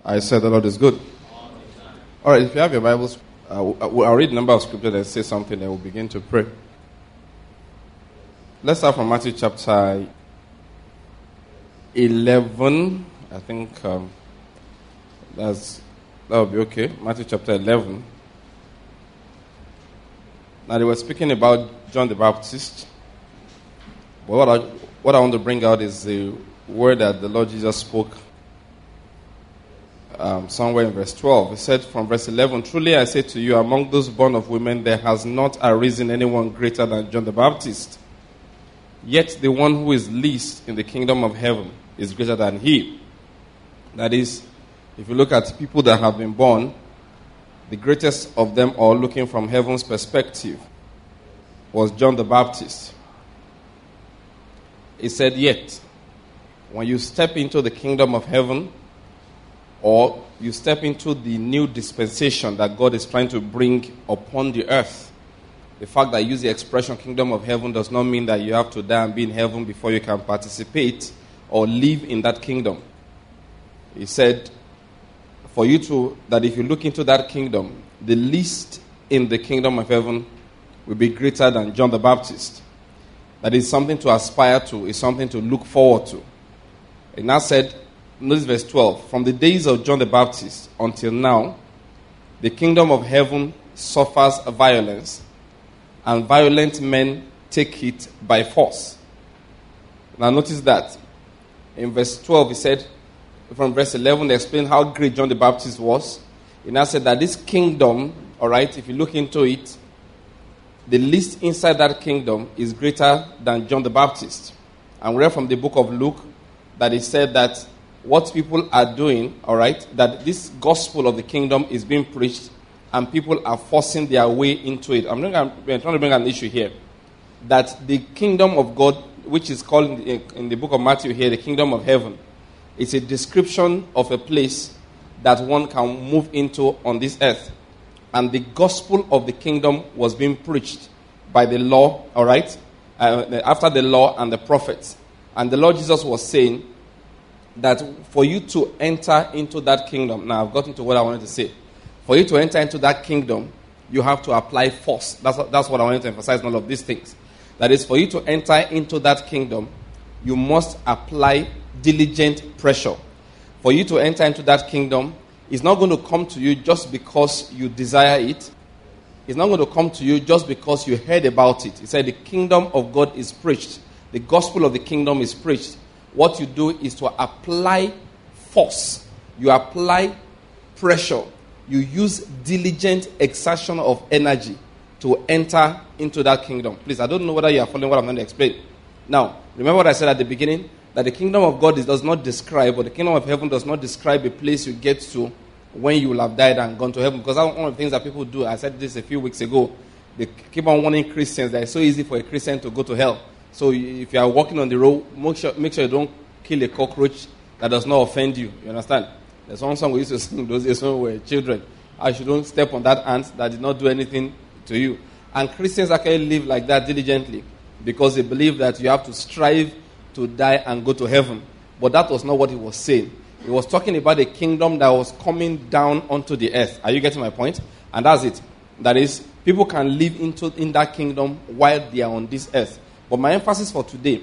I said the Lord is good. All right, if you have your Bibles, I'll read a number of scriptures and say something, and we'll begin to pray. Let's start from Matthew chapter 11. I think that'll be okay. Matthew chapter 11. Now, they were speaking about John the Baptist. But what I want to bring out is the word that the Lord Jesus spoke somewhere in verse 12. He said from verse 11, "Truly I say to you, among those born of women, there has not arisen anyone greater than John the Baptist. Yet the one who is least in the kingdom of heaven is greater than he." That is, if you look at people that have been born, the greatest of them all, looking from heaven's perspective, was John the Baptist. He said, yet, when you step into the kingdom of heaven, or you step into the new dispensation that God is trying to bring upon the earth, the fact that I use the expression kingdom of heaven does not mean that you have to die and be in heaven before you can participate or live in that kingdom. He said, that if you look into that kingdom, the least in the kingdom of heaven will be greater than John the Baptist. That is something to aspire to, is something to look forward to. And now said, notice verse 12, "From the days of John the Baptist until now, the kingdom of heaven suffers violence, and violent men take it by force." Now notice that. In verse 12, he said, from verse 11, they explained how great John the Baptist was. He now said that this kingdom, all right, if you look into it, the least inside that kingdom is greater than John the Baptist. And we read from the book of Luke that he said that what people are doing, all right, that this gospel of the kingdom is being preached and people are forcing their way into it. I'm trying to bring an issue here. That the kingdom of God, which is called in the book of Matthew here, the kingdom of heaven, it's a description of a place that one can move into on this earth. And the gospel of the kingdom was being preached by the law, all right, after the law and the prophets. And the Lord Jesus was saying that for you to enter into that kingdom, now I've gotten to what I wanted to say. For you to enter into that kingdom, you have to apply force. That's what I wanted to emphasize in all of these things. That is, for you to enter into that kingdom, you must apply diligent pressure. For you to enter into that kingdom, it's not going to come to you just because you desire it. It's not going to come to you just because you heard about it. He said the kingdom of God is preached. The gospel of the kingdom is preached. What you do is to apply force. You apply pressure. You use diligent exertion of energy to enter into that kingdom. Please, I don't know whether you are following what I'm going to explain. Now, remember what I said at the beginning? That the kingdom of God does not describe, or the kingdom of heaven does not describe a place you get to when you will have died and gone to heaven. Because that's one of the things that people do. I said this a few weeks ago. They keep on warning Christians that it's so easy for a Christian to go to hell. So if you are walking on the road, make sure you don't kill a cockroach that does not offend you. You understand? There's one song we used to sing those days when we were children. I shouldn't step on that ant that did not do anything to you. And Christians actually live like that diligently because they believe that you have to strive to die and go to heaven. But that was not what he was saying. He was talking about a kingdom that was coming down onto the earth. Are you getting my point? And that's it. That is, people can live in that kingdom while they are on this earth. But my emphasis for today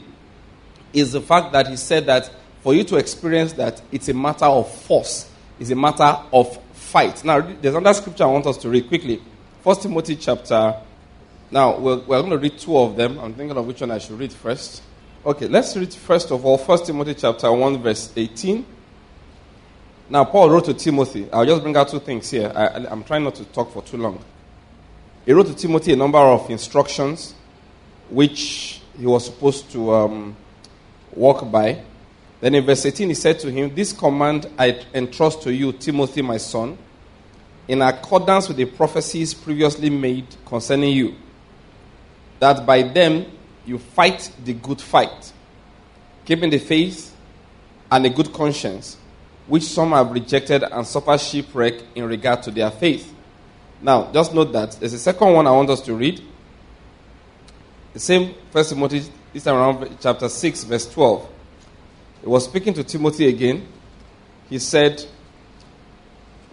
is the fact that he said that for you to experience that, it's a matter of force. It's a matter of fight. Now, there's another scripture I want us to read quickly. 1 Timothy chapter... Now, we're going to read two of them. I'm thinking of which one I should read first. Okay, let's read first of all 1 Timothy chapter 1 verse 18. Now, Paul wrote to Timothy. I'll just bring out two things here. I'm trying not to talk for too long. He wrote to Timothy a number of instructions which he was supposed to walk by. Then in verse 18 he said to him, "This command I entrust to you, Timothy, my son, in accordance with the prophecies previously made concerning you, that by them you fight the good fight, keeping the faith and a good conscience, which some have rejected and suffer shipwreck in regard to their faith." Now, just note that there's a second one I want us to read. The same 1 Timothy, this time around chapter 6, verse 12. He was speaking to Timothy again. He said,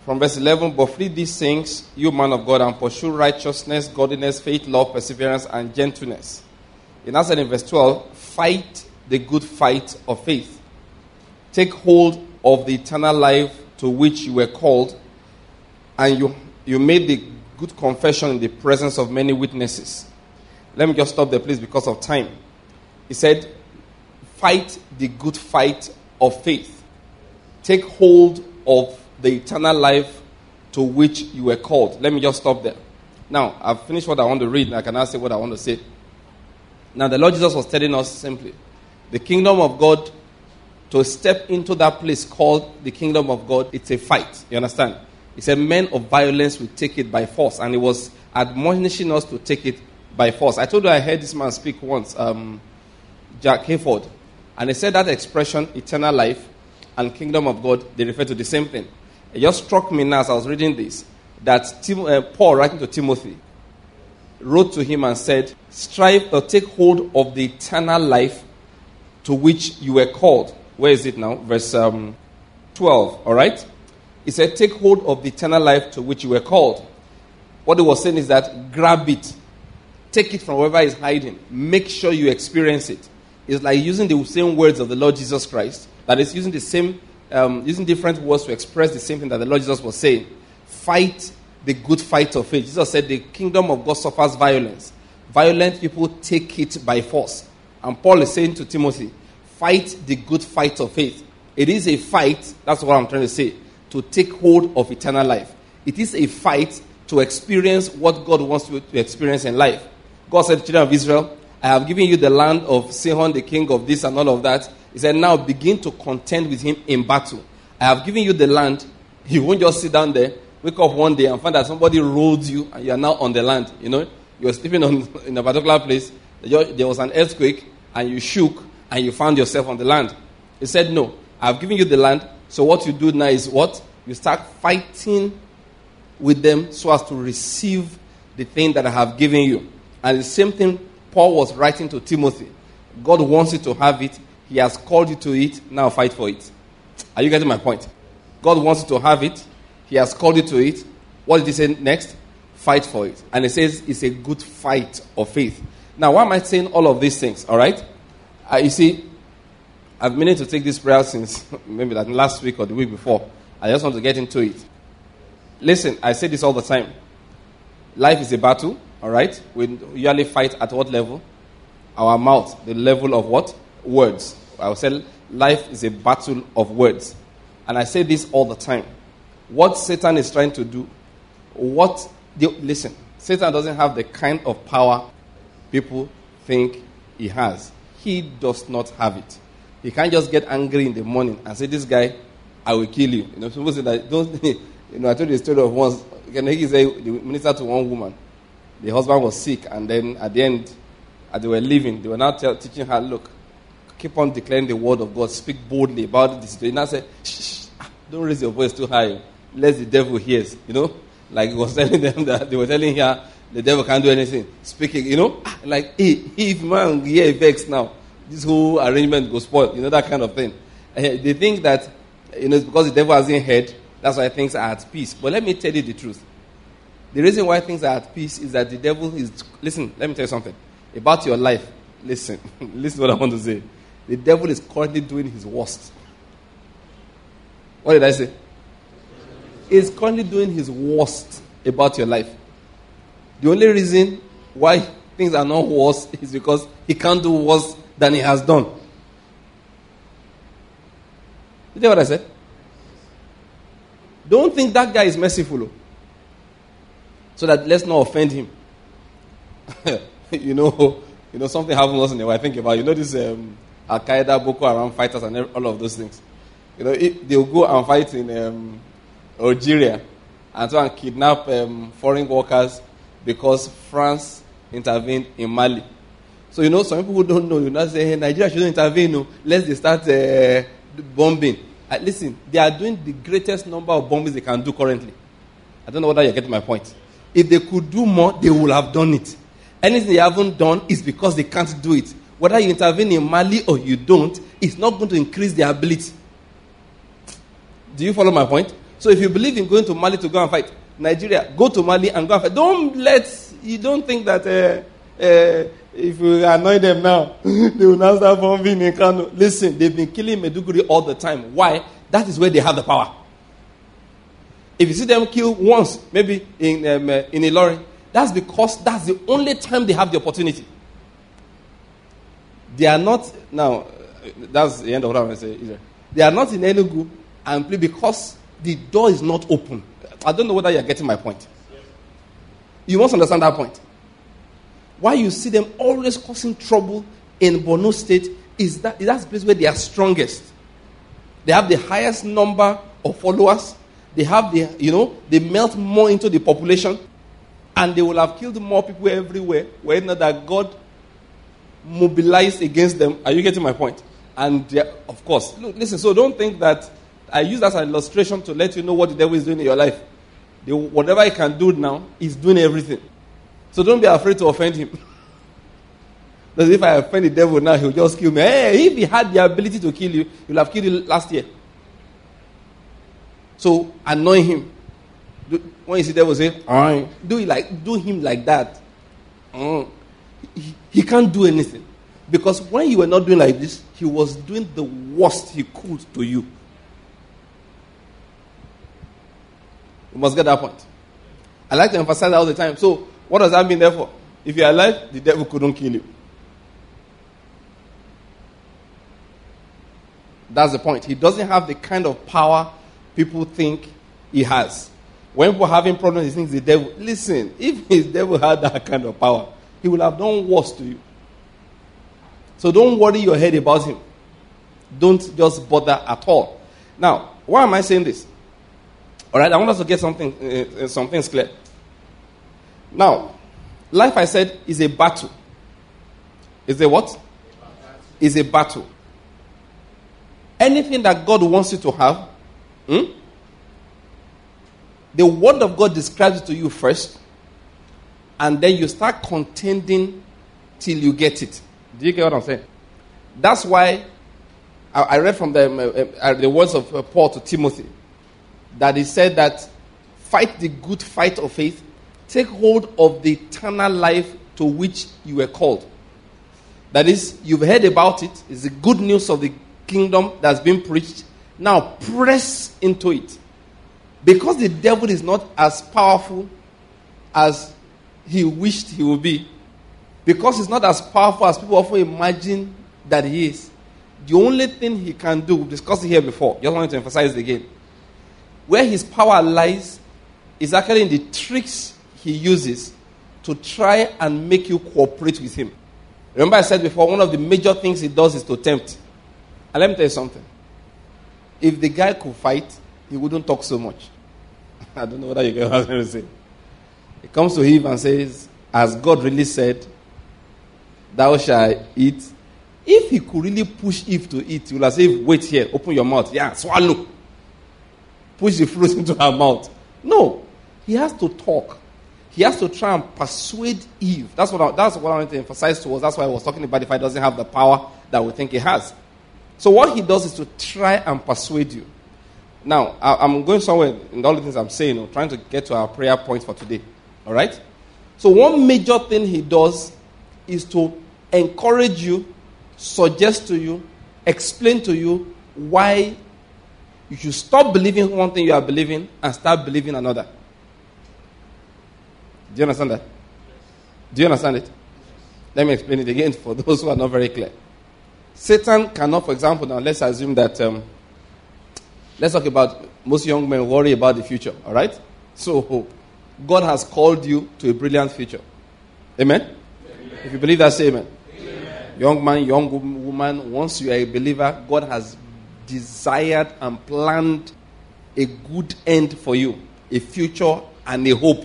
From verse 11, but flee these things, you man of God, and pursue righteousness, godliness, faith, love, perseverance, and gentleness. It now said in verse 12, fight the good fight of faith. Take hold of the eternal life to which you were called, and you made the good confession in the presence of many witnesses. Let me just stop there, please, because of time. He said, fight the good fight of faith. Take hold of the eternal life to which you were called. Let me just stop there. Now, I've finished what I want to read, and I can now say what I want to say. Now, the Lord Jesus was telling us simply, the kingdom of God, to step into that place called the kingdom of God, it's a fight. You understand? He said, men of violence will take it by force. And he was admonishing us to take it by force. I told you I heard this man speak once, Jack Hayford. And he said that expression, eternal life and kingdom of God, they refer to the same thing. It just struck me now as I was reading this, that Paul, writing to Timothy, wrote to him and said, strive or take hold of the eternal life to which you were called. Where is it now? Verse 12, all right? He said, take hold of the eternal life to which you were called. What he was saying is that grab it. Take it from wherever it's hiding. Make sure you experience it. It's like using the same words of the Lord Jesus Christ. That is using the same, using different words to express the same thing that the Lord Jesus was saying. Fight the good fight of faith. Jesus said the kingdom of God suffers violence. Violent people take it by force. And Paul is saying to Timothy, fight the good fight of faith. It is a fight, that's what I'm trying to say, to take hold of eternal life. It is a fight to experience what God wants you to experience in life. God said to the children of Israel, I have given you the land of Sihon, the king of this and all of that. He said, now begin to contend with him in battle. I have given you the land. You won't just sit down there, wake up one day and find that somebody rolled you and you are now on the land. You know, you were sleeping in a particular place. There was an earthquake and you shook and you found yourself on the land. He said, no, I have given you the land. So what you do now is what? You start fighting with them so as to receive the thing that I have given you. And the same thing Paul was writing to Timothy. God wants you to have it. He has called you to it. Now fight for it. Are you getting my point? God wants you to have it. He has called you to it. What did he say next? Fight for it. And he says it's a good fight of faith. Now, why am I saying all of these things? All right? You see, I've been meaning to take this prayer since maybe like last week or the week before. I just want to get into it. Listen, I say this all the time. Life is a battle, all right? We usually fight at what level? Our mouth, the level of what? Words. I will say life is a battle of words. And I say this all the time. What Satan is trying to do, listen, Satan doesn't have the kind of power people think he has. He does not have it. He can't just get angry in the morning and say, this guy, I will kill you. You know, people say that, I told you the story of once, he said, the minister to one woman, the husband was sick, and then at the end, as they were leaving, they were now teaching her, look, keep on declaring the word of God, speak boldly about this. They now said, shh, don't raise your voice too high, lest the devil hears, like he was telling them that, they were telling her, the devil can't do anything, speaking, like, hey, if man hear vex now, this whole arrangement goes spoil, that kind of thing. They think that, it's because the devil hasn't heard, that's why things are at peace. But let me tell you the truth. The reason why things are at peace is that the devil is... Listen, let me tell you something. About your life, listen to what I want to say. The devil is currently doing his worst. What did I say? He's currently doing his worst about your life. The only reason why things are not worse is because he can't do worse than he has done. You know what I said? Don't think that guy is merciful. So that let's not offend him. Something happened once in a while. I think about, this Al-Qaeda, Boko Haram fighters and all of those things. They'll go and fight in Algeria and try and kidnap foreign workers because France intervened in Mali. So, some people who don't know, not say, hey, Nigeria shouldn't intervene. No. Let's start bombing. Listen, they are doing the greatest number of bombings they can do currently. I don't know whether you're getting my point. If they could do more, they would have done it. Anything they haven't done is because they can't do it. Whether you intervene in Mali or you don't, it's not going to increase their ability. Do you follow my point? So if you believe in going to Mali to go and fight, Nigeria, go to Mali and go and fight. You don't think that if you annoy them now, they will now start bombing in Kano. Listen, they've been killing Maiduguri all the time. Why? That is where they have the power. If you see them kill once, maybe in Ilorin, that's because that's the only time they have the opportunity. They are not, now, that's the end of what I'm going to say. They are not in Enugu and play because the door is not open. I don't know whether you're getting my point. You must understand that point. Why you see them always causing trouble in Borno State is that's the place where they are strongest. They have the highest number of followers. They have they melt more into the population. And they will have killed more people everywhere. Where not that God mobilized against them. Are you getting my point? And of course, look, listen, so don't think that I use that as an illustration to let you know what the devil is doing in your life. Whatever he can do now, he's doing everything. So don't be afraid to offend him. Because if I offend the devil now, he'll just kill me. Hey, if he had the ability to kill you, he would have killed you last year. So annoy him. When you see the devil say, do him like that. He can't do anything. Because when you were not doing like this, he was doing the worst he could to you. You must get that point. I like to emphasize that all the time. So, what does that mean therefore? If you're alive, the devil couldn't kill you. That's the point. He doesn't have the kind of power people think he has. When people are having problems, he thinks the devil. Listen, if his devil had that kind of power, he would have done worse to you. So don't worry your head about him. Don't just bother at all. Now, why am I saying this? All right, I want us to get some things clear. Now, life, I said, is a battle. Is a what? Is a battle. Anything that God wants you to have, the word of God describes it to you first, and then you start contending till you get it. Do you get what I'm saying? That's why I read from the words of Paul to Timothy, that he said that fight the good fight of faith, take hold of the eternal life to which you were called. That is, you've heard about it. It's the good news of the kingdom that's been preached. Now press into it. Because the devil is not as powerful as he wished he would be, because he's not as powerful as people often imagine that he is, the only thing he can do, we discussed it here before, just wanted to emphasize it again, where his power lies is actually in the tricks he uses to try and make you cooperate with him. Remember I said before, one of the major things he does is to tempt. And let me tell you something. If the guy could fight, he wouldn't talk so much. I don't know whether you get what I'm going to say. He comes to Eve and says, as God really said, thou shalt eat. If he could really push Eve to eat, he would have said, wait here, open your mouth. Yeah, swallow. Push the fruit into her mouth. No. He has to talk. He has to try and persuade Eve. That's what I want to emphasize to us. That's why I was talking about if he doesn't have the power that we think he has. So what he does is to try and persuade you. Now, I'm going somewhere in all the things I'm saying, trying to get to our prayer point for today. All right? So one major thing he does is to encourage you, suggest to you, explain to you why you should stop believing one thing you are believing and start believing another. Do you understand that? Do you understand it? Let me explain it again for those who are not very clear. Satan cannot, for example, now let's assume that, let's talk about most young men worry about the future, all right? So, God has called you to a brilliant future. Amen? Amen. If you believe that, say amen. Amen. Young man, young woman, once you are a believer, God has desired and planned a good end for you, a future and a hope.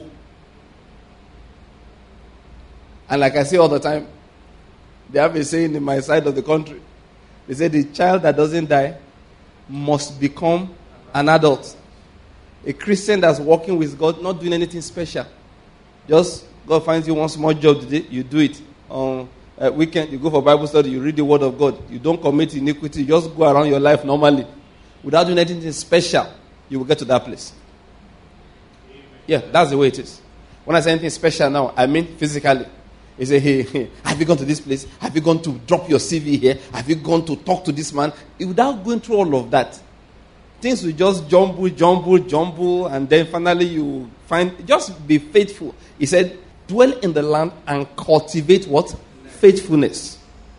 And like I say all the time, they have a saying in my side of the country. They say the child that doesn't die must become an adult. A Christian that's walking with God, not doing anything special. Just God finds you one small job today, you do it. On weekend, you go for Bible study, you read the Word of God. You don't commit iniquity, you just go around your life normally without doing anything special. you will get to that place. Yeah, that's the way it is. When I say anything special now, I mean physically. You say, hey, have you gone to this place? Have you gone to drop your CV here? Have you gone to talk to this man? Without going through all of that, things will just jumble, and then finally you find, just be faithful. He said, dwell in the land and cultivate what? Faithfulness.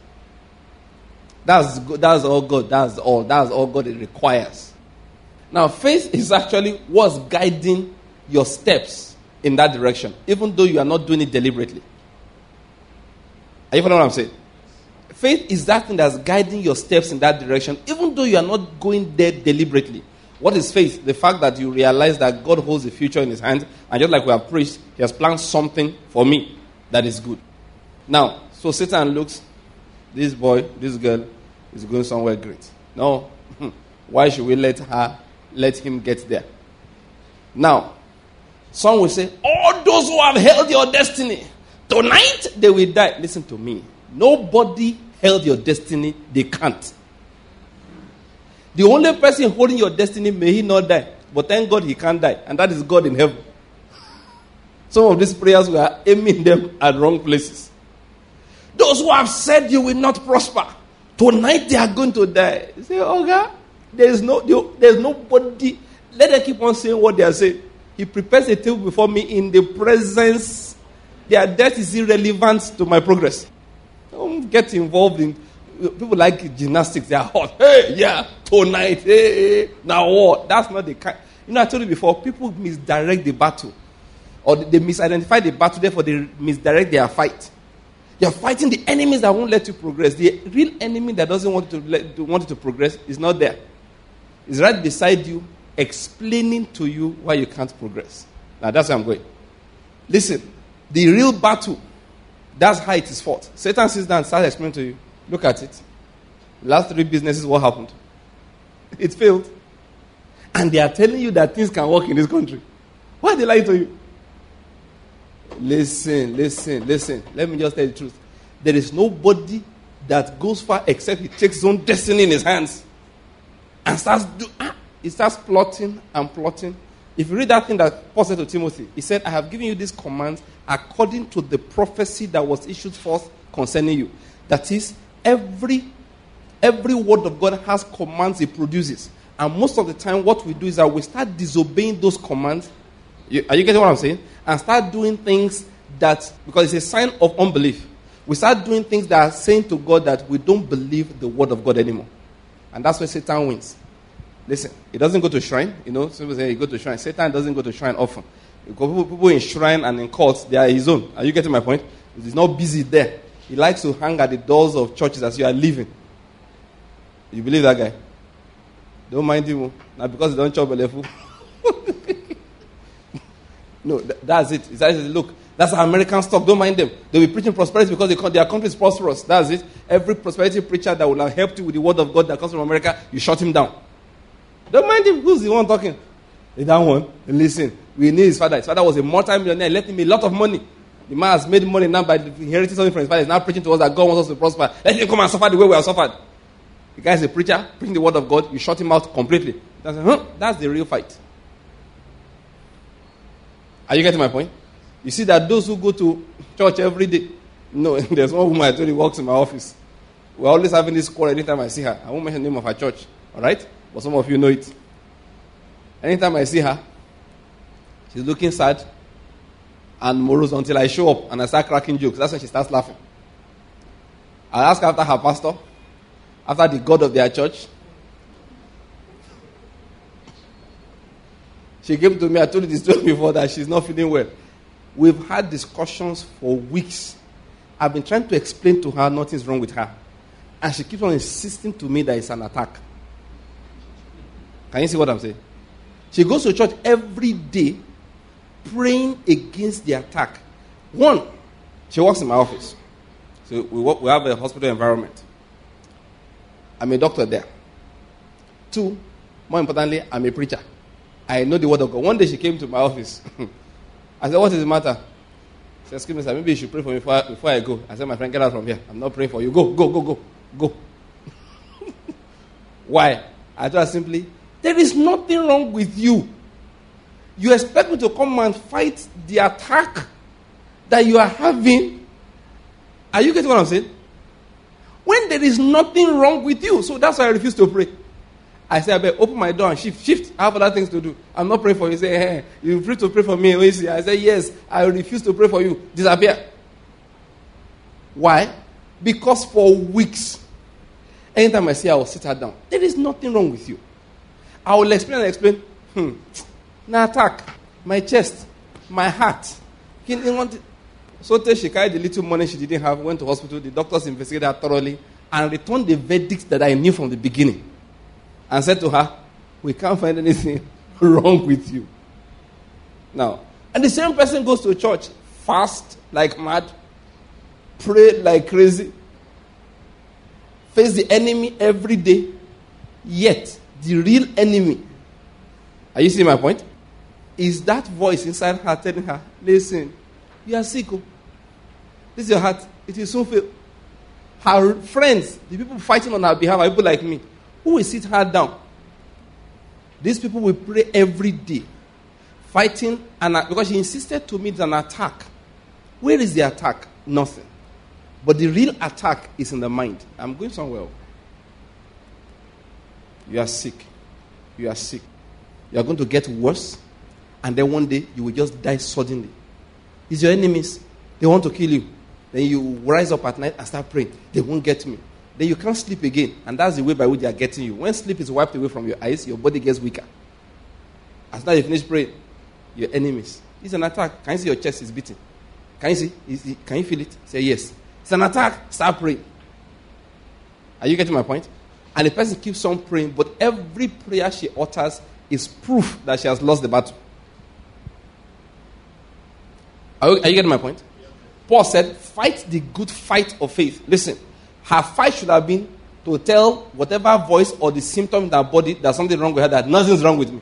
That's all God. That's all God it requires. Now, faith is actually what's guiding your steps in that direction, even though you are not doing it deliberately. Are you following what I'm saying? Faith is that thing that's guiding your steps in that direction, even though you are not going there deliberately. What is faith? The fact that you realize that God holds the future in his hands, and just like we have preached, he has planned something for me that is good. Now, so Satan looks, this boy, this girl is going somewhere great. No, why should we let him get there? Now, some will say, all those who have held your destiny, tonight they will die. Listen to me. Nobody held your destiny. They can't. The only person holding your destiny, may he not die. But thank God he can't die. And that is God in heaven. Some of these prayers, we are aiming them at wrong places. Those who have said you will not prosper, tonight they are going to die. You say, oh God, there's nobody. Let them keep on saying what they are saying. He prepares a table before me in the presence. Their death is irrelevant to my progress. Don't get involved in people like gymnastics. They are hot. Hey, yeah, tonight. Hey, now what? That's not the kind. You know, I told you before, people misdirect the battle. Or they misidentify the battle, therefore they misdirect their fight. You're fighting the enemies that won't let you progress. The real enemy that doesn't want you to progress is not there. It's right beside you, explaining to you why you can't progress. Now that's where I'm going. Listen, the real battle, that's how it is fought. Satan sits down and starts explaining to you. Look at it. Last 3 businesses, what happened? It failed. And they are telling you that things can work in this country. Why are they lying to you? Listen. Let me just tell you the truth. There is nobody that goes far except he takes his own destiny in his hands and starts plotting and plotting. If you read that thing that Paul said to Timothy, he said, I have given you these commands according to the prophecy that was issued forth concerning you. That is, every word of God has commands it produces. And most of the time what we do is that we start disobeying those commands. Are you getting what I'm saying? And start doing things that, because it's a sign of unbelief, we start doing things that are saying to God that we don't believe the word of God anymore. And that's where Satan wins. Listen, he doesn't go to shrine. You know, some people say he go to shrine. Satan doesn't go to shrine often. Because people in shrine and in cults, they are his own. Are you getting my point? He's not busy there. He likes to hang at the doors of churches as you are leaving. You believe that guy? Don't mind him. Now because he don't chop a level. No, that's it. He says, look, that's American stock. Don't mind them. They'll be preaching prosperity because their country is prosperous. That's it. Every prosperity preacher that will have helped you with the word of God that comes from America, you shut him down. Don't mind him. Who's the one talking? That one. Listen, we need his father. His father was a multi-millionaire. He left him a lot of money. The man has made money now by inheriting something from his father. He's now preaching to us that God wants us to prosper. Let him come and suffer the way we have suffered. The guy is a preacher, preaching the word of God. You shut him out completely. That's the real fight. Are you getting my point? You see that those who go to church every day, no, there's one woman I told you works in my office. We're always having this quarrel anytime I see her. I won't mention the name of her church, all right? But some of you know it. Anytime I see her, she's looking sad and morose until I show up and I start cracking jokes. That's when she starts laughing. I ask after her pastor, after the God of their church. She came to me, I told you this story before, that she's not feeling well. We've had discussions for weeks. I've been trying to explain to her nothing's wrong with her. And she keeps on insisting to me that it's an attack. Can you see what I'm saying? She goes to church every day praying against the attack. One, she works in my office. So we have a hospital environment. I'm a doctor there. Two, more importantly, I'm a preacher. I know the word of God. One day she came to my office. I said, what is the matter? She said, excuse me, sir, maybe you should pray for me before I go. I said, my friend, get out from here. I'm not praying for you. Go. Why? I told her simply, There is nothing wrong with you. You expect me to come and fight the attack that you are having? Are you getting what I'm saying? When there is nothing wrong with you. So that's why I refuse to pray. I say, I better open my door and shift. I have other things to do. I'm not praying for you. You say, hey, you're free to pray for me. I say, yes, I refuse to pray for you. Disappear. Why? Because for weeks, anytime I say I will sit her down, there is nothing wrong with you. I will explain. Now attack. My chest. My heart. So she carried the little money she didn't have, went to hospital. The doctors investigated her thoroughly and returned the verdict that I knew from the beginning. And said to her, we can't find anything wrong with you. Now, and the same person goes to church, fast like mad, pray like crazy, face the enemy every day, yet the real enemy, are you seeing my point? Is that voice inside her telling her, listen, you are sick. This is your heart. It will soon fail. Her friends, the people fighting on her behalf, are people like me, who will sit her down. These people will pray every day, fighting, because she insisted to me it's an attack. Where is the attack? Nothing. But the real attack is in the mind. I'm going somewhere. You are sick. You are sick. You are going to get worse, and then one day you will just die suddenly. It's your enemies. They want to kill you. Then you rise up at night and start praying. They won't get me. Then you can't sleep again. And that's the way by which they are getting you. When sleep is wiped away from your eyes, your body gets weaker. As soon as you finish praying, your enemies. It's an attack. Can you see your chest is beating? Can you see? Can you feel it? Say yes. It's an attack. Start praying. Are you getting my point? And the person keeps on praying, but every prayer she utters is proof that she has lost the battle. Are you getting my point? Yeah. Paul said, fight the good fight of faith. Listen, her fight should have been to tell whatever voice or the symptom in her body there's something wrong with her, that nothing's wrong with me.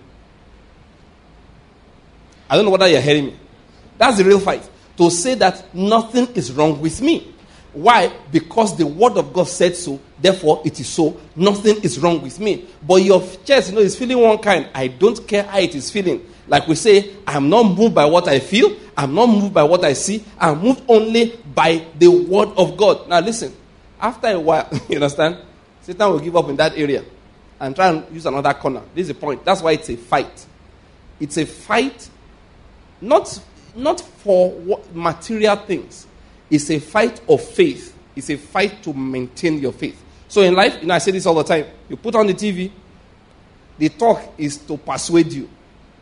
I don't know whether you're hearing me. That's the real fight. To say that nothing is wrong with me. Why? Because the word of God said so, therefore it is so. Nothing is wrong with me. But your chest, is feeling one kind. I don't care how it is feeling. Like we say, I'm not moved by what I feel. I'm not moved by what I see. I'm moved only by the word of God. Now listen. After a while, you understand? Satan will give up in that area and try and use another corner. This is the point. That's why it's a fight. It's a fight not for material things. It's a fight of faith. It's a fight to maintain your faith. So in life, I say this all the time. You put on the TV, the talk is to persuade you.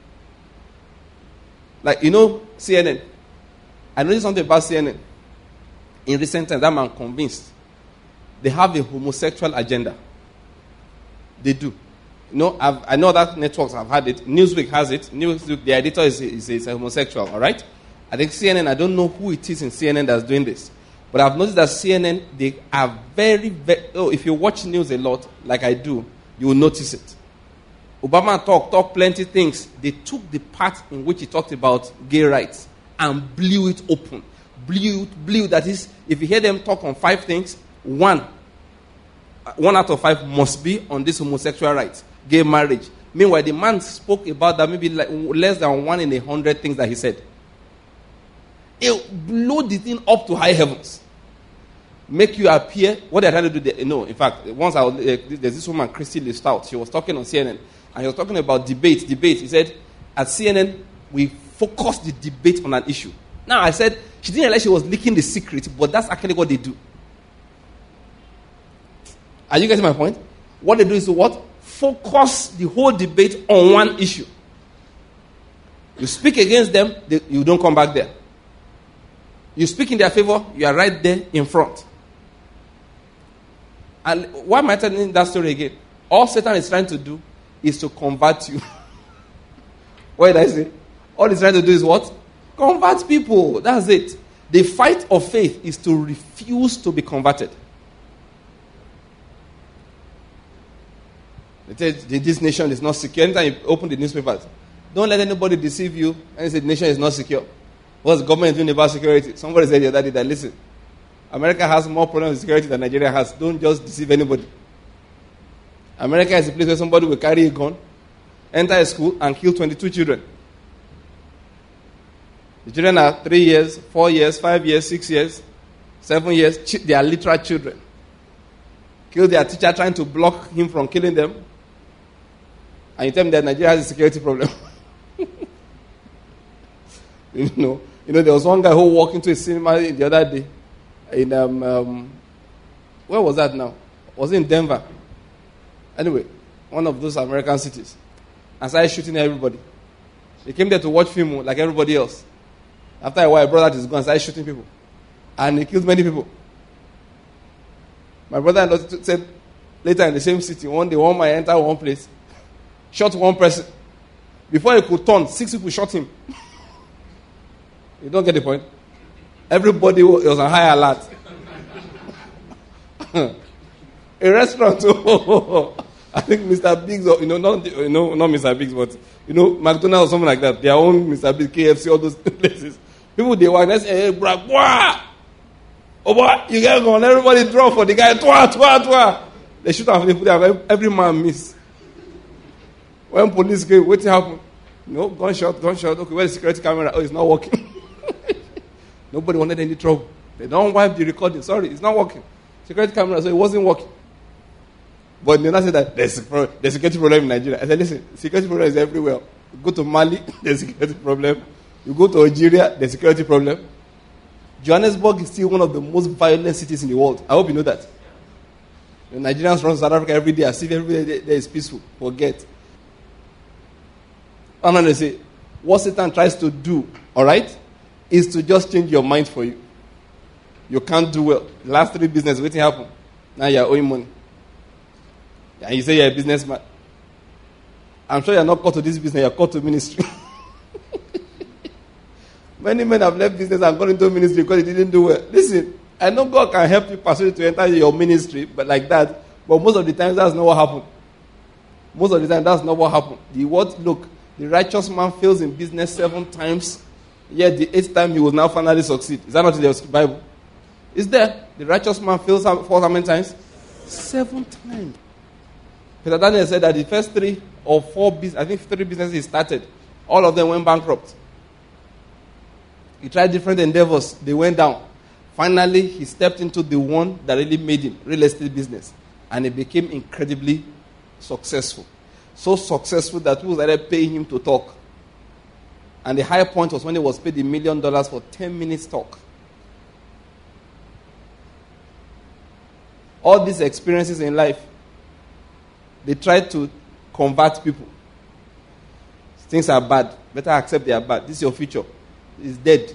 Like, CNN. I know something about CNN. In recent times, that man convinced. They have a homosexual agenda. They do. I know that networks have had it. Newsweek has it. Newsweek, the editor is a homosexual, all right? I think CNN, I don't know who it is in CNN that's doing this. But I've noticed that CNN, they are very, very... if you watch news a lot, like I do, you will notice it. Obama talked plenty things. They took the part in which he talked about gay rights and blew it open. Blew, that is, if you hear them talk on 5 things, one out of 5 must be on this homosexual rights, gay marriage. Meanwhile, the man spoke about that maybe like less than 1 in 100 things that he said. It blew the thing up to high heavens. Make you appear, what they're trying to do there. No, in fact, once there's this woman, Christy Listout, she was talking on CNN, and he was talking about debate. He said, at CNN, we focus the debate on an issue. Now, I said, she didn't realize she was leaking the secret, but that's actually what they do. Are you getting my point? What they do is to what? Focus the whole debate on one issue. You speak against them, you don't come back there. You speak in their favor, you are right there in front. And why am I telling that story again? All Satan is trying to do is to convert you. What did I say? All he's trying to do is what? Convert people. That's it. The fight of faith is to refuse to be converted. This nation is not secure. Anytime you open the newspapers, don't let anybody deceive you and say the nation is not secure. What's the government doing about security? Somebody said the other day that, listen, America has more problems with security than Nigeria has. Don't just deceive anybody. America is a place where somebody will carry a gun enter a school and kill 22 children. The children are 3 years, 4 years, 5 years, 6 years, 7 years. They are literal children. Kill their teacher trying to block him from killing them. And you tell me that Nigeria has a security problem. You know, there was one guy who walked into a cinema the other day in where was that now? Was it in Denver? Anyway, one of those American cities, and started shooting everybody. He came there to watch film like everybody else. After a while, he brought out his gun and started shooting people, and he killed many people. My brother-in-law said later in the same city, one day, one man entered one place, shot one person. Before he could turn, 6 people shot him. You don't get the point? Everybody was on high alert. A restaurant, I think Mr. Biggs, not Mr. Biggs, but McDonald's or something like that. Their own Mr. Biggs, KFC, all those places. People they want to say, hey, bro, oh boy, you get going. Everybody draw for the guy. Twa. They shoot off. They put every man miss. When police came, what happened? Gunshot. Okay, where's the security camera? Oh, it's not working. Nobody wanted any trouble. They don't wipe the recording. Sorry, it's not working. Security camera, so it wasn't working. But they not say that there's security problem in Nigeria. I said, listen, security problem is everywhere. You go to Mali, there's security problem. You go to Algeria, there's security problem. Johannesburg is still one of the most violent cities in the world. I hope you know that. The Nigerians run South Africa every day as if every day there is peaceful. Forget. And then they say, what Satan tries to do, all right, is to just change your mind for you. You can't do well. The last 3 business, what happened? Now you're owing money. And you say you're a businessman. I'm sure you're not called to this business, you're called to ministry. Many men have left business and gone into ministry because they didn't do well. Listen, I know God can help you persuade you to enter your ministry, but like that. But most of the time, that's not what happened. Most of the time, that's not what happened. The righteous man fails in business 7 times, yet the 8th time he will now finally succeed. Is that not in the Bible? Is there? The righteous man fails how many times? 7 times. Peter Daniel said that the first 3 or 4 businesses, I think 3 businesses he started, all of them went bankrupt. He tried different endeavors. They went down. Finally, he stepped into the one that really made him, real estate business. And he became incredibly successful. So successful that people started paying him to talk. And the high point was when he was paid $1 million for 10 minutes talk. All these experiences in life, they try to convert people. Things are bad. Better accept they are bad. This is your future. It's dead.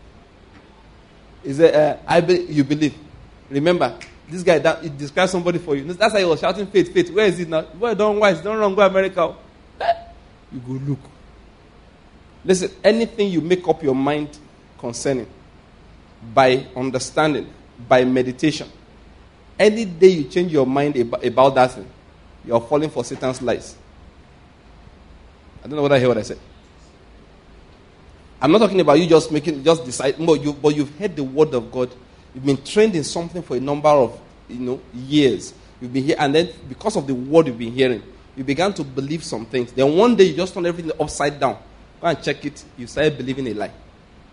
You believe. Remember, this guy, it describes somebody for you. That's why he was shouting, faith. Where is it now? Boy, don't run, go America. You go look. Listen, anything you make up your mind concerning, by understanding, by meditation, any day you change your mind about that thing, you are falling for Satan's lies. I don't know whether I hear what I said. I'm not talking about you just decide. No, but you've heard the word of God. You've been trained in something for a number of years. You've been here, and then because of the word you've been hearing, you began to believe some things. Then one day you just turn everything upside down. Go and check it. You started believing a lie.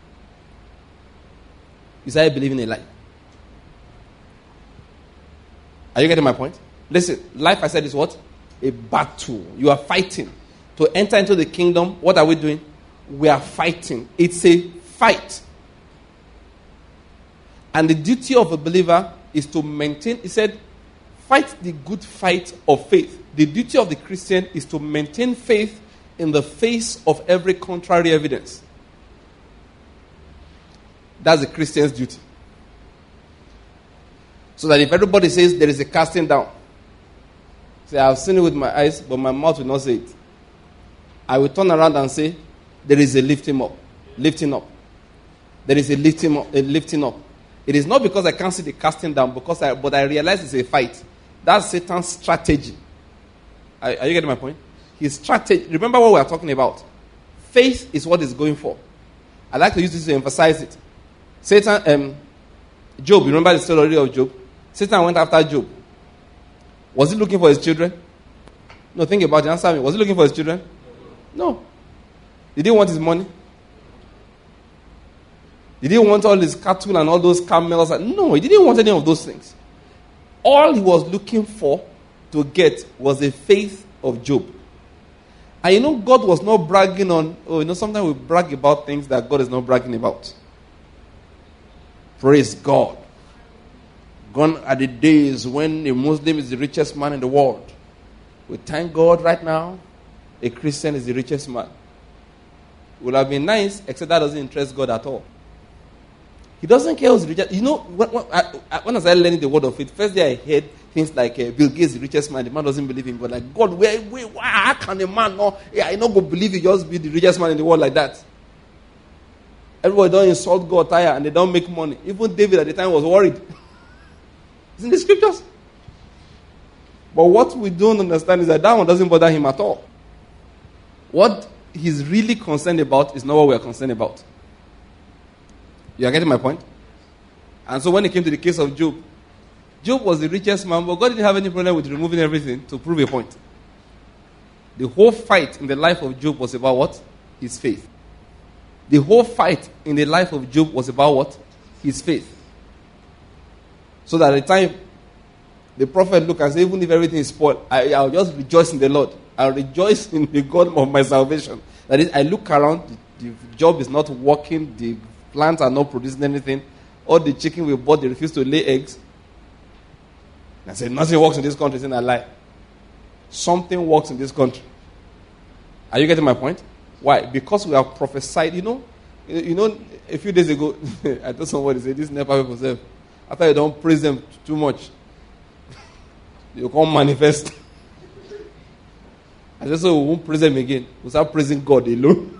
You started believing a lie. Are you getting my point? Listen, life, I said, is what? A battle. You are fighting. To enter into the kingdom, what are we doing? We are fighting. It's a fight. And the duty of a believer is to maintain, he said, fight the good fight of faith. The duty of the Christian is to maintain faith in the face of every contrary evidence. That's the Christian's duty. So that if everybody says there is a casting down, say, I've seen it with my eyes, but my mouth will not say it. I will turn around and say, there is a lifting up. There is a lifting up. It is not because I can't see the casting down, but I realize it's a fight. That's Satan's strategy. Are you getting my point? His strategy. Remember what we are talking about. Faith is what he's going for. I like to use this to emphasize it. Job, you remember the story of Job? Satan went after Job. Was he looking for his children? No, think about it. Answer me. Was he looking for his children? No. Did he want his money? Did he want all his cattle and all those camels? No, he didn't want any of those things. All he was looking for to get was the faith of Job. And God was not bragging on, sometimes we brag about things that God is not bragging about. Praise God. Gone are the days when a Muslim is the richest man in the world. We thank God right now, a Christian is the richest man. It would have been nice, except that doesn't interest God at all. He doesn't care who's the richest. When I started learning the word of faith, first day I heard things like Bill Gates is the richest man. The man doesn't believe in God. Like, God, how can a man not? I not go believe he just be the richest man in the world like that. Everybody don't insult God, tire, and they don't make money. Even David at the time was worried. It's in the scriptures. But what we don't understand is that one doesn't bother him at all. What he's really concerned about is not what we are concerned about. You are getting my point? And so when it came to the case of Job, Job was the richest man, but God didn't have any problem with removing everything to prove a point. The whole fight in the life of Job was about what? His faith. The whole fight in the life of Job was about what? His faith. So that at the time, the prophet looked and said, even if everything is spoiled, I'll just rejoice in the Lord. I'll rejoice in the God of my salvation. That is, I look around, the job is not working, the plants are not producing anything. All the chicken we bought, they refuse to lay eggs. And I said, nothing works in this country. It's in a lie. Something works in this country. Are you getting my point? Why? Because we have prophesied. A few days ago, I told somebody, say, this NEPA people say, after you don't praise them too much, you can't manifest. I said, so we won't praise them again. We'll start praising God alone.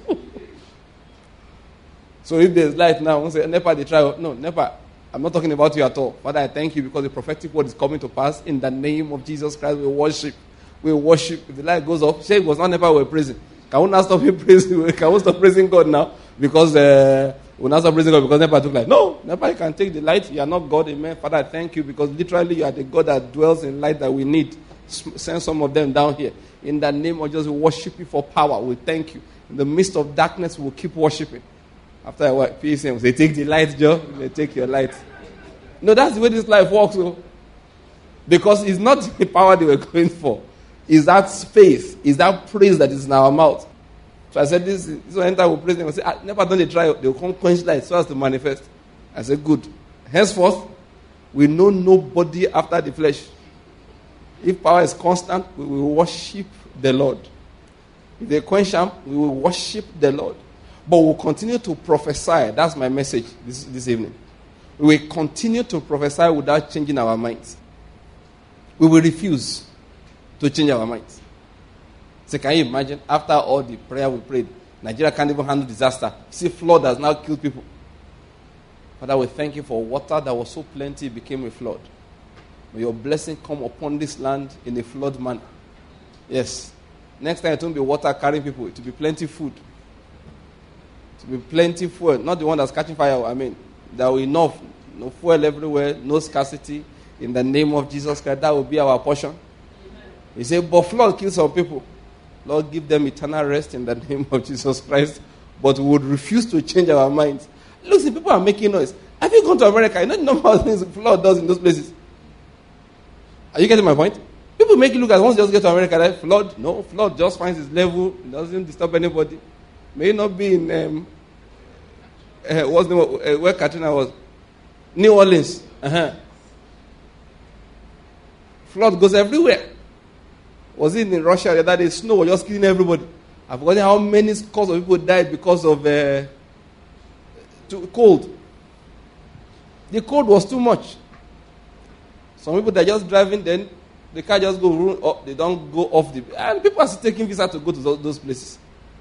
So if there's light now, we'll say, NEPA, they try. No, NEPA, I'm not talking about you at all. Father, I thank you because the prophetic word is coming to pass. In the name of Jesus Christ, we worship. We worship. If the light goes up, say it was not NEPA we're praising. Can we not stop praising? Can we stop praising God now? Because we'll not stop praising God because NEPA took light. No, NEPA, you can take the light. You are not God. Amen. Father, I thank you because literally you are the God that dwells in light that we need. Send some of them down here. In the name of Jesus, we worship you for power. We thank you. In the midst of darkness, we'll keep worshiping. After a while, peace and say, take the light, Joe. They take your light. No, that's the way this life works. So. Because it's not the power they were going for. It's that faith. It's that praise that is in our mouth. So I said, this enter will praise them. I said, never done the trial. They will come quench light so as to manifest. I said, good. Henceforth, we know nobody after the flesh. If power is constant, we will worship the Lord. If they quench them, we will worship the Lord. But we'll continue to prophesy. That's my message this evening. We will continue to prophesy without changing our minds. We will refuse to change our minds. So can you imagine, after all the prayer we prayed, Nigeria can't even handle disaster. See, flood has now killed people. Father, we thank you for water that was so plenty, it became a flood. May your blessing come upon this land in a flood manner. Yes. Next time it won't be water carrying people. It will be plenty food. It will be plenty fuel. Not the one that's catching fire. There will be enough. No fuel everywhere. No scarcity. In the name of Jesus Christ, that will be our portion. He said, but flood kills some people. Lord, give them eternal rest in the name of Jesus Christ. But we would refuse to change our minds. Look, see, people are making noise. Have you gone to America? You know the number of things flood does in those places. Are you getting my point? People make it look as once you just get to America, like flood. No, flood just finds its level. It doesn't disturb anybody. May not be in where Katrina was. New Orleans. Flood goes everywhere. Was it in Russia the other day? Snow was just killing everybody. I've forgotten how many scores of people died because of cold. The cold was too much. Some people, they're just driving, then the car just go up, they don't go off the... And people are still taking visa to go to those places.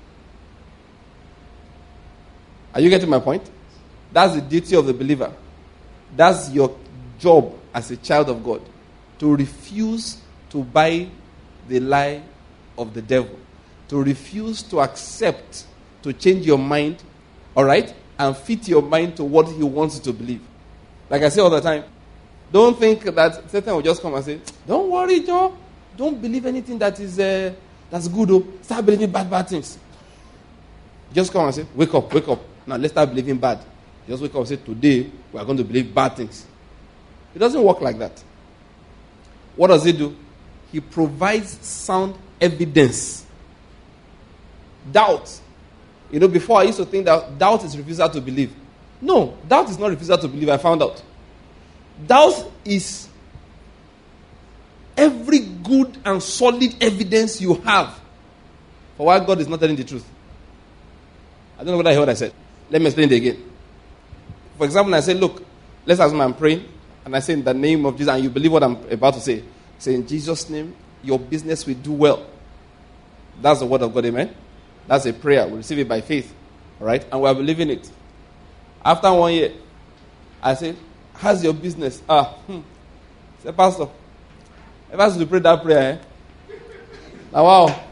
Are you getting my point? That's the duty of the believer. That's your job as a child of God. To refuse to buy the lie of the devil. To refuse to accept, to change your mind, all right? And fit your mind to what he wants you to believe. Like I say all the time, don't think that Satan will just come and say, don't worry, Joe. Don't believe anything that is that's good. Oh. Start believing bad things. Just come and say, wake up. Now let's start believing bad. Just wake up and say, today we are going to believe bad things. It doesn't work like that. What does he do? He provides sound evidence. Doubt. Before I used to think that doubt is refusal to believe. No, doubt is not refusal to believe. I found out. Doubt is every good and solid evidence you have for why God is not telling the truth. I don't know whether I heard what I said. Let me explain it again. For example, I say, look, let's assume I'm praying, and I say in the name of Jesus, and you believe what I'm about to say. Say, in Jesus' name, your business will do well. That's the word of God, amen? That's a prayer. We receive it by faith. All right? And we are believing it. After 1 year, I say, how's your business? Say, Pastor, if I was to pray that prayer, now, wow.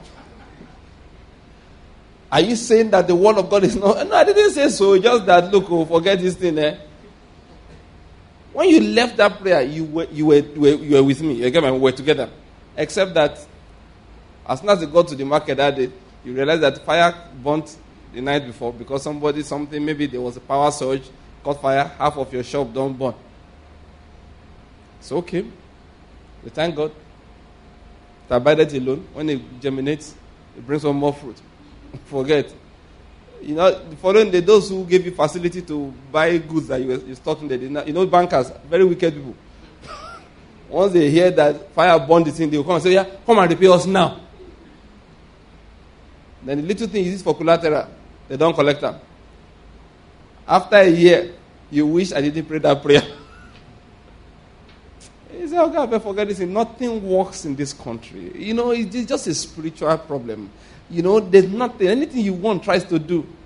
Are you saying that the word of God is not? No, I didn't say so. Just that, look, forget this thing. When you left that prayer, you were with me. Again, we were together. Except that, as soon as you got to the market that day, you realize that fire burnt the night before because something, maybe there was a power surge, caught fire, half of your shop don't burn. It's okay. We thank God. It abided alone. When it germinates, it brings on more fruit. Forget. The following day, those who gave you facility to buy goods that you're stocking, they did not. Bankers, very wicked people. Once they hear that fire burned the thing, they will come and say, yeah, come and repay us now. Then the little thing is for collateral. They don't collect them. After a year, you wish I didn't pray that prayer. You say, okay, I forget this. Nothing works in this country. It's just a spiritual problem. There's nothing, anything you want tries to do.